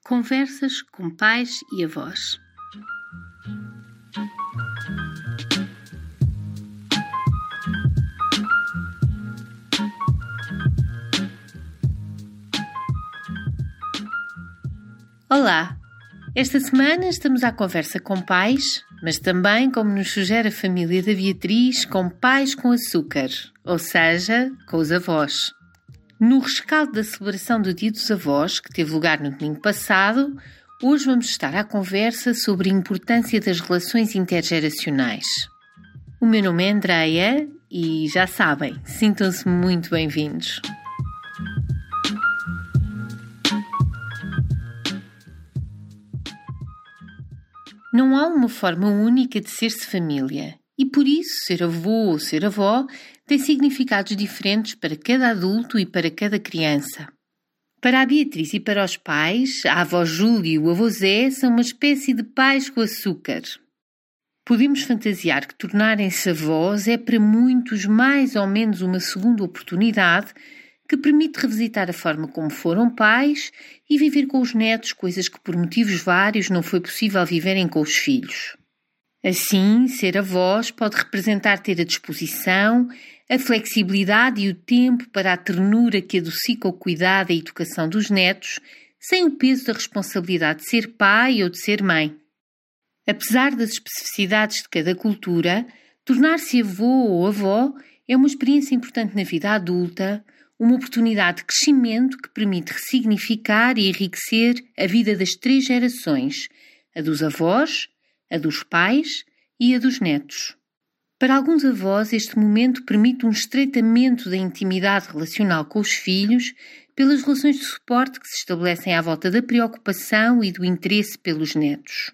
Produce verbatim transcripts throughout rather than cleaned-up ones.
Conversas com pais e avós. Olá! Esta semana estamos à conversa com pais, mas também, como nos sugere a família da Beatriz, com pais com açúcar, ou seja, com os avós. No rescaldo da celebração do Dia dos Avós, que teve lugar no domingo passado, hoje vamos estar à conversa sobre a importância das relações intergeracionais. O meu nome é Andreia e, já sabem, sintam-se muito bem-vindos. Não há uma forma única de ser-se família e, por isso, ser avô ou ser avó tem significados diferentes para cada adulto e para cada criança. Para a Beatriz e para os pais, a avó Júlia e o avô Zé são uma espécie de pais com açúcar. Podemos fantasiar que tornarem-se avós é para muitos mais ou menos uma segunda oportunidade que permite revisitar a forma como foram pais e viver com os netos coisas que por motivos vários não foi possível viverem com os filhos. Assim, ser avós pode representar ter a disposição, a flexibilidade e o tempo para a ternura que adocica o cuidado e a educação dos netos, sem o peso da responsabilidade de ser pai ou de ser mãe. Apesar das especificidades de cada cultura, tornar-se avô ou avó é uma experiência importante na vida adulta, uma oportunidade de crescimento que permite ressignificar e enriquecer a vida das três gerações, a dos avós, a dos pais e a dos netos. Para alguns avós, este momento permite um estreitamento da intimidade relacional com os filhos pelas relações de suporte que se estabelecem à volta da preocupação e do interesse pelos netos.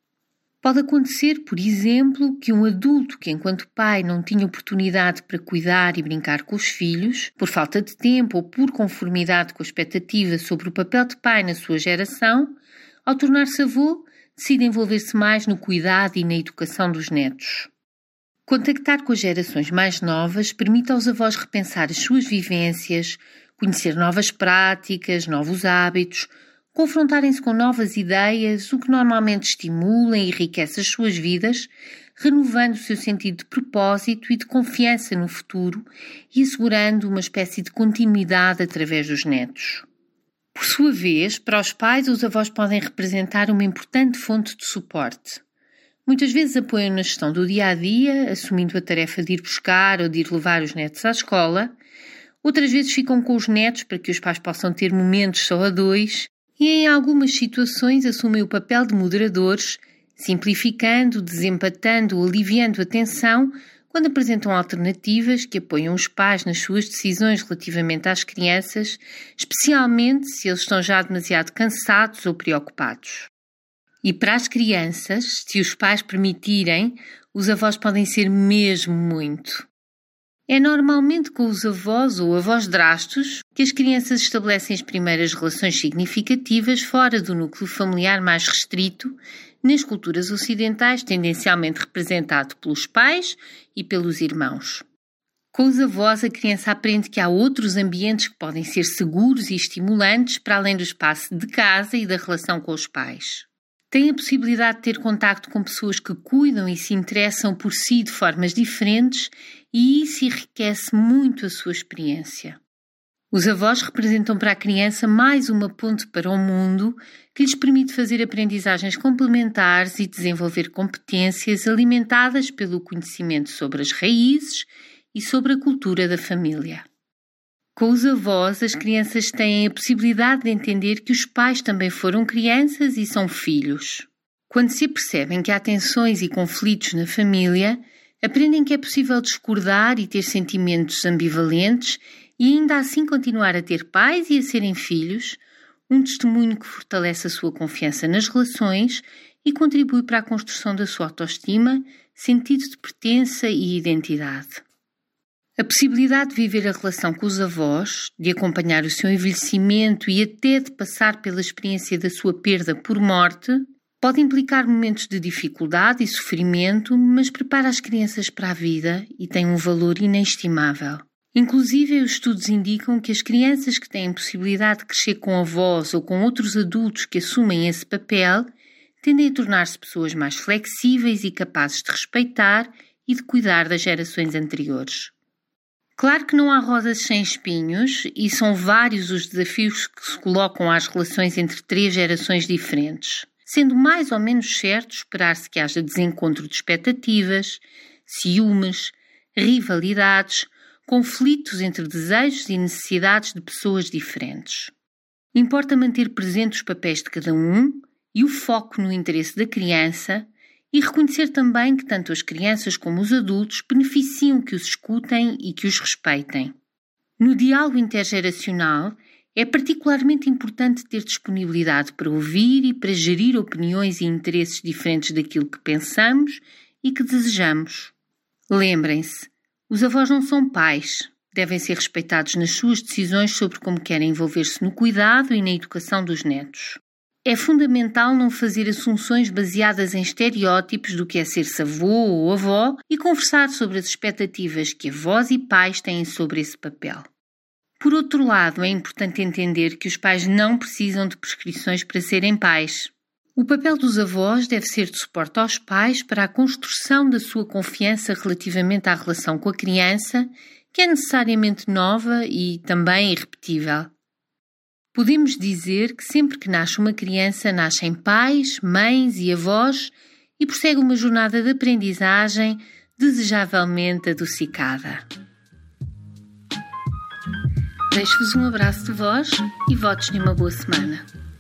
Pode acontecer, por exemplo, que um adulto que enquanto pai não tinha oportunidade para cuidar e brincar com os filhos, por falta de tempo ou por conformidade com a expectativa sobre o papel de pai na sua geração, ao tornar-se avô, decide envolver-se mais no cuidado e na educação dos netos. Contactar com as gerações mais novas permite aos avós repensar as suas vivências, conhecer novas práticas, novos hábitos, confrontarem-se com novas ideias, o que normalmente estimula e enriquece as suas vidas, renovando o seu sentido de propósito e de confiança no futuro e assegurando uma espécie de continuidade através dos netos. Por sua vez, para os pais, os avós podem representar uma importante fonte de suporte. Muitas vezes apoiam na gestão do dia-a-dia, assumindo a tarefa de ir buscar ou de ir levar os netos à escola. Outras vezes ficam com os netos para que os pais possam ter momentos só a dois e, em algumas situações, assumem o papel de moderadores, simplificando, desempatando ou aliviando a tensão quando apresentam alternativas que apoiam os pais nas suas decisões relativamente às crianças, especialmente se eles estão já demasiado cansados ou preocupados. E para as crianças, se os pais permitirem, os avós podem ser mesmo muito. É normalmente com os avós ou avós drastos que as crianças estabelecem as primeiras relações significativas fora do núcleo familiar mais restrito, nas culturas ocidentais tendencialmente representado pelos pais e pelos irmãos. Com os avós, a criança aprende que há outros ambientes que podem ser seguros e estimulantes para além do espaço de casa e da relação com os pais. Tem a possibilidade de ter contacto com pessoas que cuidam e se interessam por si de formas diferentes e isso enriquece muito a sua experiência. Os avós representam para a criança mais uma ponte para o mundo que lhes permite fazer aprendizagens complementares e desenvolver competências alimentadas pelo conhecimento sobre as raízes e sobre a cultura da família. Com os avós, as crianças têm a possibilidade de entender que os pais também foram crianças e são filhos. Quando se percebem que há tensões e conflitos na família, aprendem que é possível discordar e ter sentimentos ambivalentes e ainda assim continuar a ter pais e a serem filhos, um testemunho que fortalece a sua confiança nas relações e contribui para a construção da sua autoestima, sentido de pertença e identidade. A possibilidade de viver a relação com os avós, de acompanhar o seu envelhecimento e até de passar pela experiência da sua perda por morte, pode implicar momentos de dificuldade e sofrimento, mas prepara as crianças para a vida e tem um valor inestimável. Inclusive, os estudos indicam que as crianças que têm possibilidade de crescer com avós ou com outros adultos que assumem esse papel tendem a tornar-se pessoas mais flexíveis e capazes de respeitar e de cuidar das gerações anteriores. Claro que não há rosas sem espinhos e são vários os desafios que se colocam às relações entre três gerações diferentes, sendo mais ou menos certo esperar-se que haja desencontro de expectativas, ciúmes, rivalidades, conflitos entre desejos e necessidades de pessoas diferentes. Importa manter presentes os papéis de cada um e o foco no interesse da criança e reconhecer também que tanto as crianças como os adultos beneficiam que os escutem e que os respeitem. No diálogo intergeracional, é particularmente importante ter disponibilidade para ouvir e para gerir opiniões e interesses diferentes daquilo que pensamos e que desejamos. Lembrem-se, os avós não são pais, devem ser respeitados nas suas decisões sobre como querem envolver-se no cuidado e na educação dos netos. É fundamental não fazer assunções baseadas em estereótipos do que é ser-se avô ou avó e conversar sobre as expectativas que avós e pais têm sobre esse papel. Por outro lado, é importante entender que os pais não precisam de prescrições para serem pais. O papel dos avós deve ser de suporte aos pais para a construção da sua confiança relativamente à relação com a criança, que é necessariamente nova e também irrepetível. Podemos dizer que sempre que nasce uma criança, nascem pais, mães e avós e prossegue uma jornada de aprendizagem desejavelmente adocicada. Deixo-vos um abraço de voz e votos de uma boa semana.